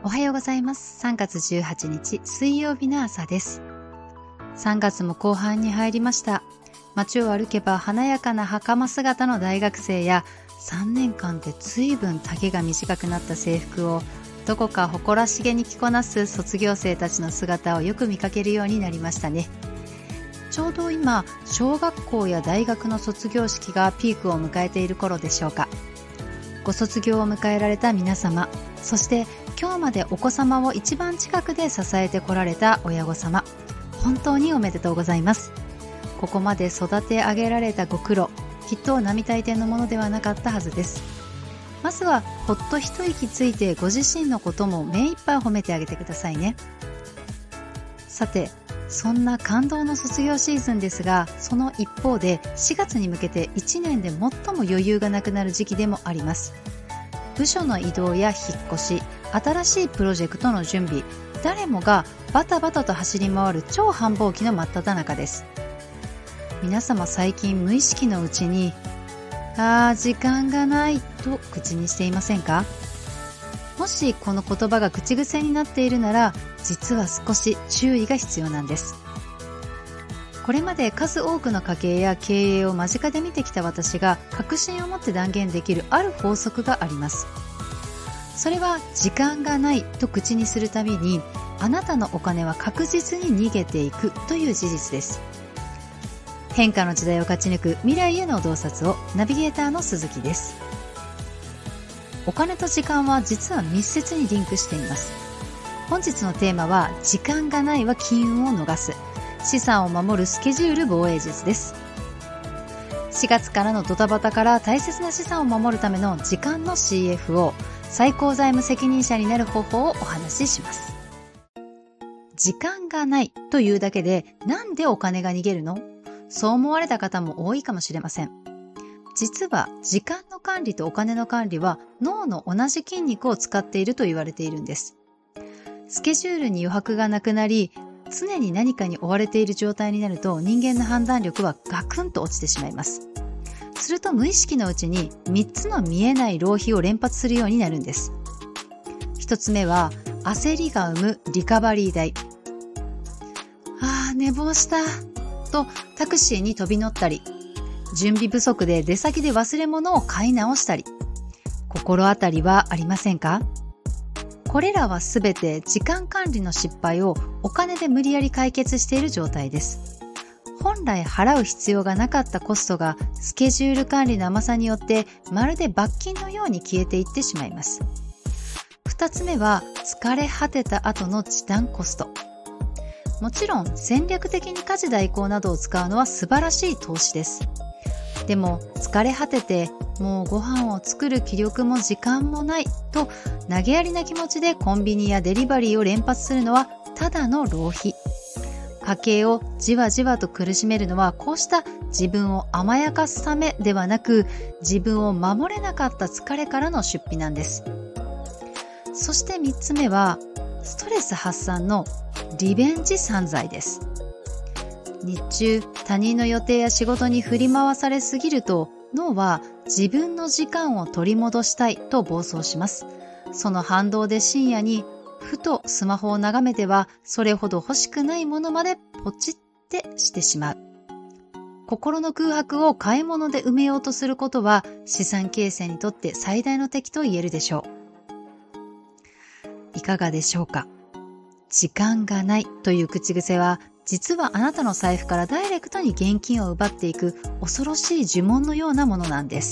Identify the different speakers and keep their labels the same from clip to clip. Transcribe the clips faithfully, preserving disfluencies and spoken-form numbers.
Speaker 1: おはようございます。さんがつじゅうはちにち水曜日の朝です。さんがつも後半に入りました。街を歩けば華やかな袴姿の大学生やさんねんかんで随分丈が短くなった制服をどこか誇らしげに着こなす卒業生たちの姿をよく見かけるようになりましたね。ちょうど今、小学校や大学の卒業式がピークを迎えている頃でしょうか。ご卒業を迎えられた皆様、そして今日までお子様を一番近くで支えてこられた親御様、本当におめでとうございます。ここまで育て上げられたご苦労、きっと並大抵のものではなかったはずです。まずはほっと一息ついてご自身のことも目いっぱい褒めてあげてくださいね。さて、そんな感動の卒業シーズンですが、その一方でしがつに向けていちねんで最も余裕がなくなる時期でもあります。部署の移動や引っ越し、新しいプロジェクトの準備、誰もがバタバタと走り回る超繁忙期の真っ只中です。皆様最近無意識のうちにあー時間がないと口にしていませんか？もしこの言葉が口癖になっているなら、実は少し注意が必要なんです。これまで数多くの家計や経営を間近で見てきた私が確信を持って断言できるある法則があります。それは時間がないと口にするたびに、あなたのお金は確実に逃げていくという事実です。変化の時代を勝ち抜く未来への洞察を、ナビゲーターの鈴木です。お金と時間は実は密接にリンクしています。本日のテーマは、時間がないは金運を逃す、資産を守るスケジュール防衛術です。しがつからのドタバタから大切な資産を守るための時間の シーエフオー、 最高財務責任者になる方法をお話しします。時間がないというだけでなんでお金が逃げるの？そう思われた方も多いかもしれません。実は時間の管理とお金の管理は脳の同じ筋肉を使っていると言われているんです。スケジュールに余白がなくなり、常に何かに追われている状態になると、人間の判断力はガクンと落ちてしまいます。すると無意識のうちにみっつの見えない浪費を連発するようになるんです。ひとつめは、焦りが生むリカバリー代。あー寝坊したとタクシーに飛び乗ったり、準備不足で出先で忘れ物を買い直したり、心当たりはありませんか？これらはすべて時間管理の失敗をお金で無理やり解決している状態です。本来払う必要がなかったコストがスケジュール管理の甘さによってまるで罰金のように消えていってしまいます。二つ目は、疲れ果てた後の時短コスト。もちろん戦略的に家事代行などを使うのは素晴らしい投資です。でも疲れ果てて、もうご飯を作る気力も時間もないと投げやりな気持ちでコンビニやデリバリーを連発するのはただの浪費。家計をじわじわと苦しめるのは、こうした自分を甘やかすためではなく、自分を守れなかった疲れからの出費なんです。そしてみっつめは、ストレス発散のリベンジ散財です。日中、他人の予定や仕事に振り回されすぎると、脳は自分の時間を取り戻したいと暴走します。その反動で深夜にふとスマホを眺めては、それほど欲しくないものまでポチってしてしまう。心の空白を買い物で埋めようとすることは、資産形成にとって最大の敵と言えるでしょう。いかがでしょうか。時間がないという口癖は、実はあなたの財布からダイレクトに現金を奪っていく恐ろしい呪文のようなものなんです。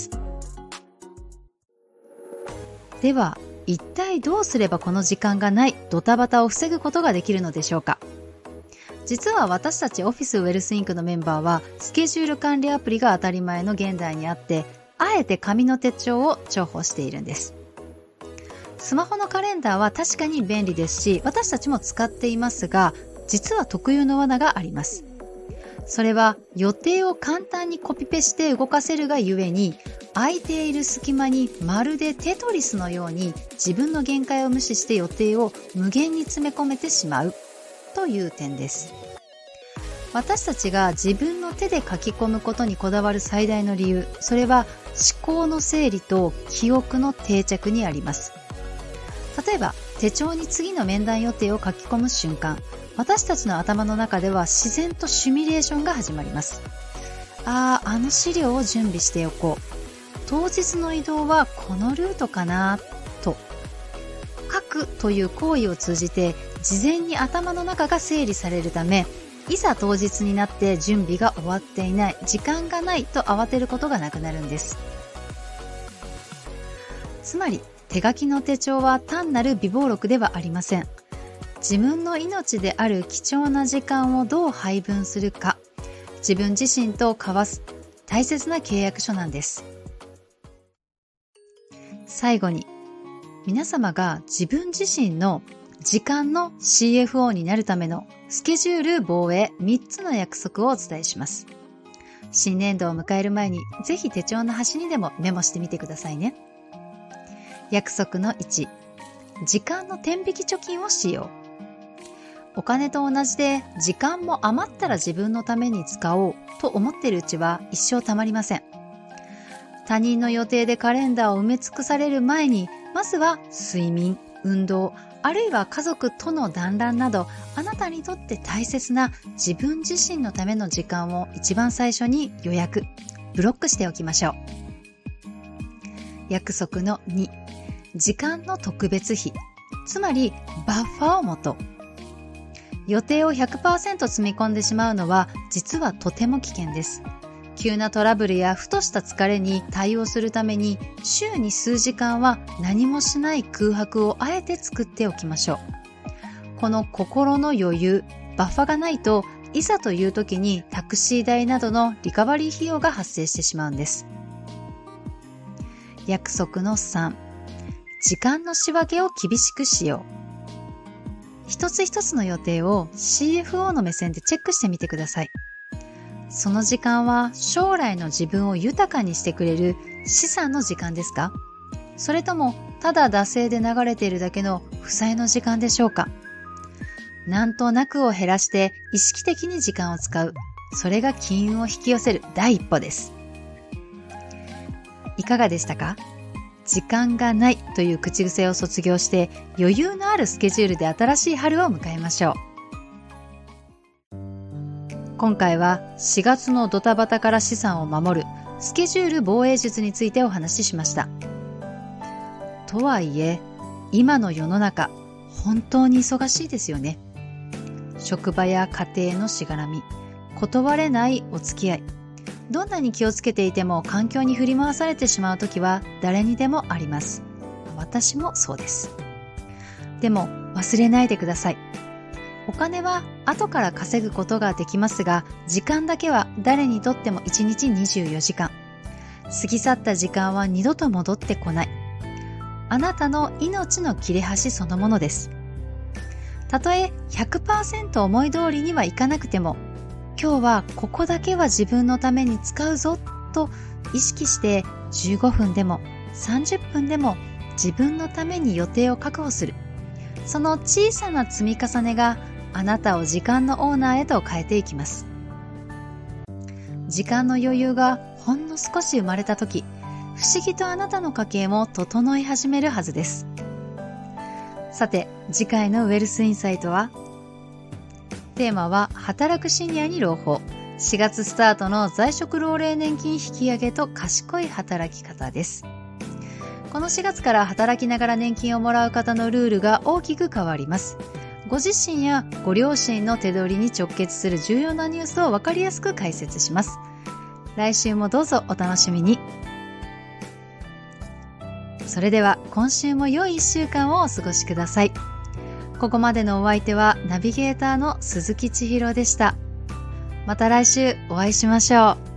Speaker 1: では、一体どうすればこの時間がないドタバタを防ぐことができるのでしょうか。実は私たちオフィスウェルスインクのメンバーは、スケジュール管理アプリが当たり前の現代にあって、あえて紙の手帳を重宝しているんです。スマホのカレンダーは確かに便利ですし、私たちも使っていますが、実は特有の罠があります。それは予定を簡単にコピペして動かせるがゆえに、空いている隙間にまるでテトリスのように自分の限界を無視して予定を無限に詰め込めてしまうという点です。私たちが自分の手で書き込むことにこだわる最大の理由、それは思考の整理と記憶の定着にあります。例えば手帳に次の面談予定を書き込む瞬間、私たちの頭の中では自然とシミュレーションが始まります。ああ、あの資料を準備しておこう。当日の移動はこのルートかなと。書くという行為を通じて事前に頭の中が整理されるため、いざ当日になって準備が終わっていない、時間がないと慌てることがなくなるんです。つまり手書きの手帳は単なる備忘録ではありません。自分の命である貴重な時間をどう配分するか、自分自身と交わす大切な契約書なんです。最後に、皆様が自分自身の時間の シーエフオー になるためのスケジュール防衛みっつの約束をお伝えします。新年度を迎える前にぜひ手帳の端にでもメモしてみてくださいね。約束のいち、時間の天引き貯金をしよう。お金と同じで時間も余ったら自分のために使おうと思っているうちは一生たまりません。他人の予定でカレンダーを埋め尽くされる前に、まずは睡眠、運動、あるいは家族との団らんなど、あなたにとって大切な自分自身のための時間を一番最初に予約、ブロックしておきましょう。約束のに、時間の特別費、つまりバッファーを持とう。予定を ひゃくパーセント 積み込んでしまうのは実はとても危険です。急なトラブルやふとした疲れに対応するために週に数時間は何もしない空白をあえて作っておきましょう。この心の余裕、バッファがないといざという時にタクシー代などのリカバリー費用が発生してしまうんです。約束のさん、時間の仕分けを厳しくしよう。一つ一つの予定を シーエフオー の目線でチェックしてみてください。その時間は将来の自分を豊かにしてくれる資産の時間ですか？それともただ惰性で流れているだけの負債の時間でしょうか？なんとなくを減らして意識的に時間を使う。それが金運を引き寄せる第一歩です。いかがでしたか？時間がないという口癖を卒業して余裕のあるスケジュールで新しい春を迎えましょう。今回はしがつのドタバタから資産を守るスケジュール防衛術についてお話ししました。とはいえ、今の世の中、本当に忙しいですよね。職場や家庭のしがらみ、断れないお付き合い、どんなに気をつけていても環境に振り回されてしまう時は誰にでもあります。私もそうです。でも忘れないでください。お金は後から稼ぐことができますが、時間だけは誰にとってもいちにちにじゅうよじかん。過ぎ去った時間は二度と戻ってこない。あなたの命の切れ端そのものです。たとえ ひゃくパーセント 思い通りにはいかなくても、今日はここだけは自分のために使うぞと意識してじゅうごふんでもさんじゅっぷんでも自分のために予定を確保する。その小さな積み重ねがあなたを時間のオーナーへと変えていきます。時間の余裕がほんの少し生まれた時、不思議とあなたの家計も整い始めるはずです。さて、次回のウェルスインサイトは、テーマは働くシニアに朗報。しがつスタートの在職老齢年金引き上げと賢い働き方です。このしがつから働きながら年金をもらう方のルールが大きく変わります。ご自身やご両親の手取りに直結する重要なニュースを分かりやすく解説します。来週もどうぞお楽しみに。それでは今週も良いいっしゅうかんをお過ごしください。ここまでのお相手はナビゲーターの鈴木千尋でした。また来週お会いしましょう。